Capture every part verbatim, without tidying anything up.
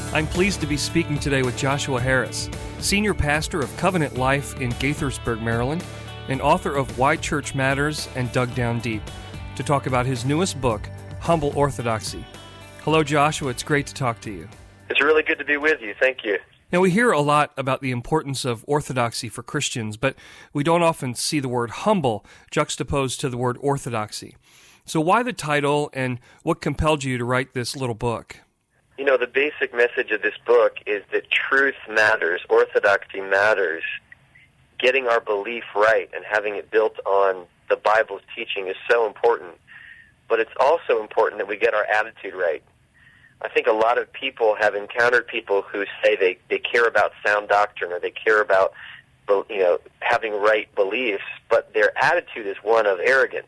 I'm pleased to be speaking today with Joshua Harris, Senior Pastor of Covenant Life in Gaithersburg, Maryland, and author of Why Church Matters and Dug Down Deep, to talk about his newest book, Humble Orthodoxy. Hello, Joshua. It's great to talk to you. It's really good to be with you. Thank you. Now, we hear a lot about the importance of orthodoxy for Christians, but we don't often see the word humble juxtaposed to the word orthodoxy. So why the title, and what compelled you to write this little book? You know, the basic message of this book is that truth matters, orthodoxy matters. Getting our belief right and having it built on the Bible's teaching is so important, but it's also important that we get our attitude right. I think a lot of people have encountered people who say they, they care about sound doctrine or they care about, you know, having right beliefs, but their attitude is one of arrogance,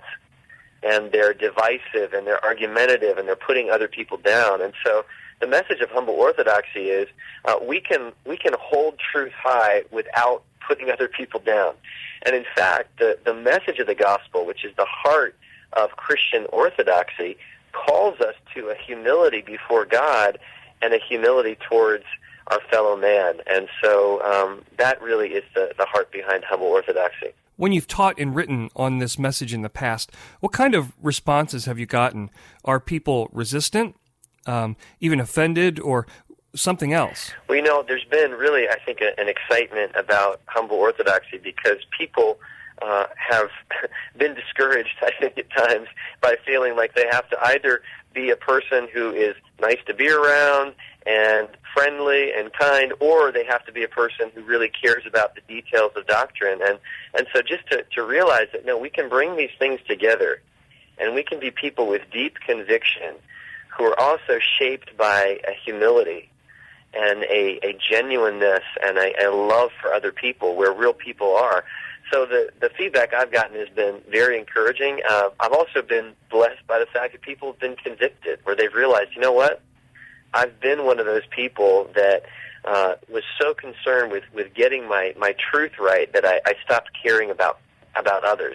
and they're divisive and they're argumentative and they're putting other people down. And so the message of humble orthodoxy is uh, we can we can hold truth high without putting other people down. And in fact, the, the message of the gospel, which is the heart of Christian orthodoxy, calls us to a humility before God and a humility towards our fellow man. And so um, that really is the, the heart behind humble orthodoxy. When you've taught and written on this message in the past, what kind of responses have you gotten? Are people resistant, um, even offended, or something else? Well, you know, there's been really, I think, a, an excitement about humble orthodoxy because people uh, have been discouraged, I think, at times by feeling like they have to either be a person who is nice to be around and friendly and kind, or they have to be a person who really cares about the details of doctrine. And and so just to, to realize that, no, we can bring these things together, and we can be people with deep conviction who are also shaped by a humility and a, a genuineness and a, a love for other people where real people are. So the, the feedback I've gotten has been very encouraging. Uh, I've also been blessed by the fact that people have been convicted, where they've realized, you know what, I've been one of those people that uh, was so concerned with, with getting my, my truth right that I, I stopped caring about about others.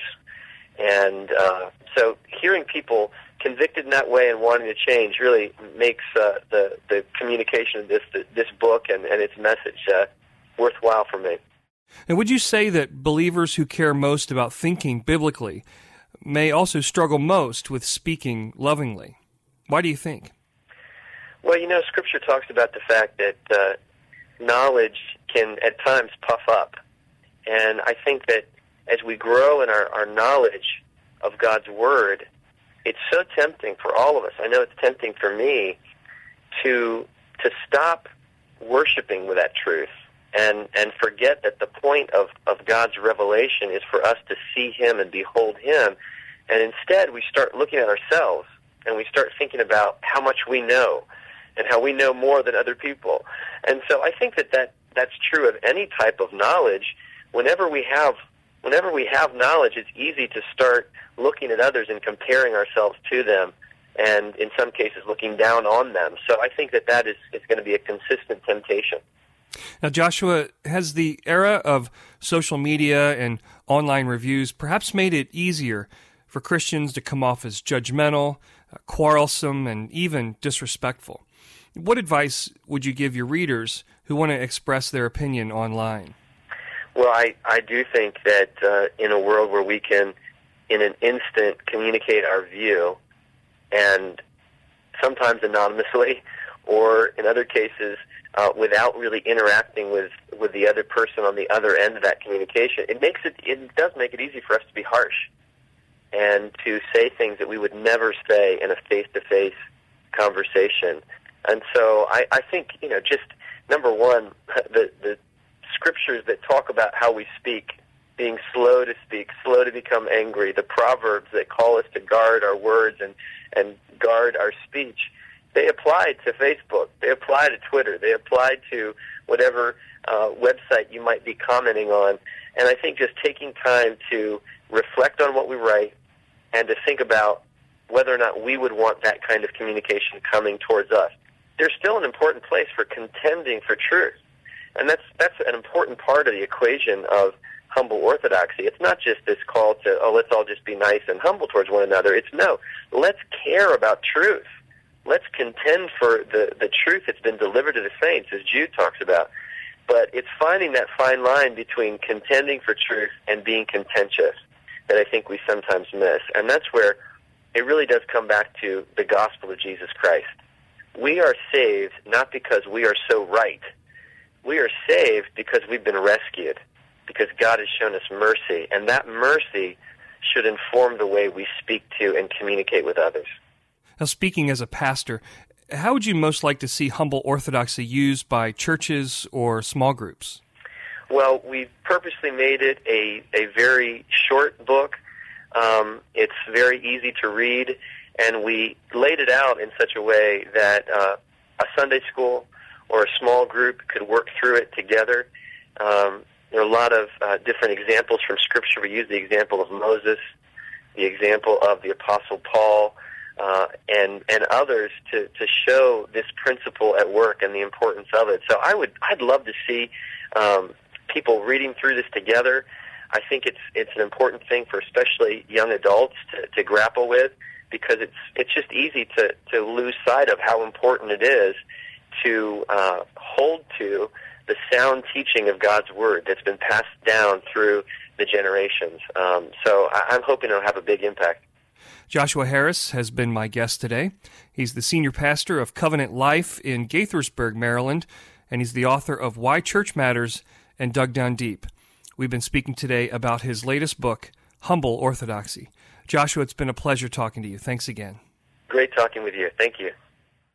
And uh, so hearing people convicted in that way and wanting to change really makes uh, the, the communication of this this book and, and its message uh, worthwhile for me. And would you say that believers who care most about thinking biblically may also struggle most with speaking lovingly? Why do you think? Well, you know, Scripture talks about the fact that uh, knowledge can at times puff up. And I think that as we grow in our, our knowledge of God's Word, it's so tempting for all of us. I know it's tempting for me to to stop worshiping with that truth and, and forget that the point of, of God's revelation is for us to see Him and behold Him. And instead, we start looking at ourselves and we start thinking about how much we know and how we know more than other people. And so I think that, that that's true of any type of knowledge. Whenever we have whenever we have knowledge, it's easy to start looking at others and comparing ourselves to them, and in some cases looking down on them. So I think that that is, is going to be a consistent temptation. Now, Joshua, has the era of social media and online reviews perhaps made it easier for Christians to come off as judgmental, uh, quarrelsome, and even disrespectful? What advice would you give your readers who want to express their opinion online? Well, I, I do think that uh, in a world where we can, in an instant, communicate our view, and sometimes anonymously, or in other cases, uh, without really interacting with, with the other person on the other end of that communication, it makes it it does make it easy for us to be harsh and to say things that we would never say in a face-to-face conversation. And so I, I think, you know, just number one, the the Scriptures that talk about how we speak, being slow to speak, slow to become angry, the Proverbs that call us to guard our words and, and guard our speech, they apply to Facebook, they apply to Twitter, they apply to whatever uh, website you might be commenting on. And I think just taking time to reflect on what we write and to think about whether or not we would want that kind of communication coming towards us. There's still an important place for contending for truth. And that's that's an important part of the equation of humble orthodoxy. It's not just this call to, oh, let's all just be nice and humble towards one another. It's no, let's care about truth. let's contend for the, the truth that's been delivered to the saints, as Jude talks about. But it's finding that fine line between contending for truth and being contentious that I think we sometimes miss. And that's where it really does come back to the gospel of Jesus Christ. We are saved not because we are so right. We are saved because we've been rescued, because God has shown us mercy, and that mercy should inform the way we speak to and communicate with others. Now, speaking as a pastor, how would you most like to see humble orthodoxy used by churches or small groups? Well, we've purposely made it a, a very short book. Um, it's very easy to read, and we laid it out in such a way that uh, a Sunday school or a small group could work through it together. Um, there are a lot of uh, different examples from Scripture. We use the example of Moses, the example of the Apostle Paul, uh, and and others to, to show this principle at work and the importance of it. So I would I'd love to see um, people reading through this together. I think it's it's an important thing for especially young adults to, to grapple with, because it's it's just easy to, to lose sight of how important it is to uh, hold to the sound teaching of God's Word that's been passed down through the generations. Um, so I, I'm hoping it'll have a big impact. Joshua Harris has been my guest today. He's the senior pastor of Covenant Life in Gaithersburg, Maryland, and he's the author of Why Church Matters and Dug Down Deep. We've been speaking today about his latest book, Humble Orthodoxy. Joshua, it's been a pleasure talking to you. Thanks again. Great talking with you. Thank you.